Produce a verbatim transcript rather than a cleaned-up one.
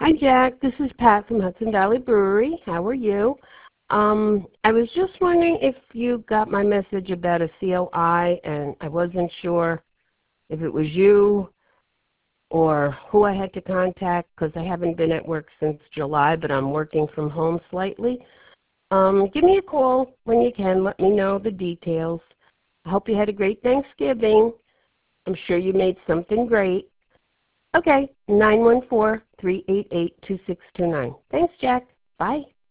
Hi, Jack. This is Pat from Hudson Valley Brewery. How are you? Um, I was just wondering if you got my message about a C O I, and I wasn't sure if it was you or who I had to contact because I haven't been at work since July, but I'm working from home slightly. Um, give me a call when you can. Let me know the details. I hope you had a great Thanksgiving. I'm sure you made something great. Okay, nine one four, three eight eight, two six two nine. Thanks, Jack. Bye.